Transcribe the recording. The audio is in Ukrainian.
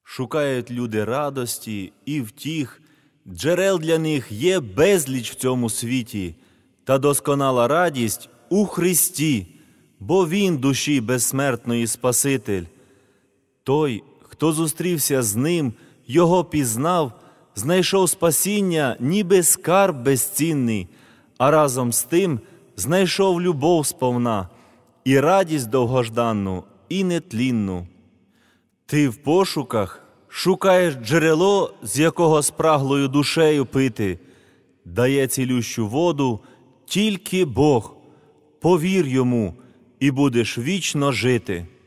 Шукають люди радості і втіх, джерел для них є безліч в цьому світі, та досконала радість у Христі, бо Він душі безсмертної Спаситель. Той, хто зустрівся з Ним, Його пізнав, знайшов спасіння, ніби скарб безцінний, а разом з тим знайшов любов сповна, і радість довгожданну, і нетлінну. Ти в пошуках шукаєш джерело, з якого спраглою душею пити. Дає цілющу воду тільки Бог. Повір Йому, і будеш вічно жити.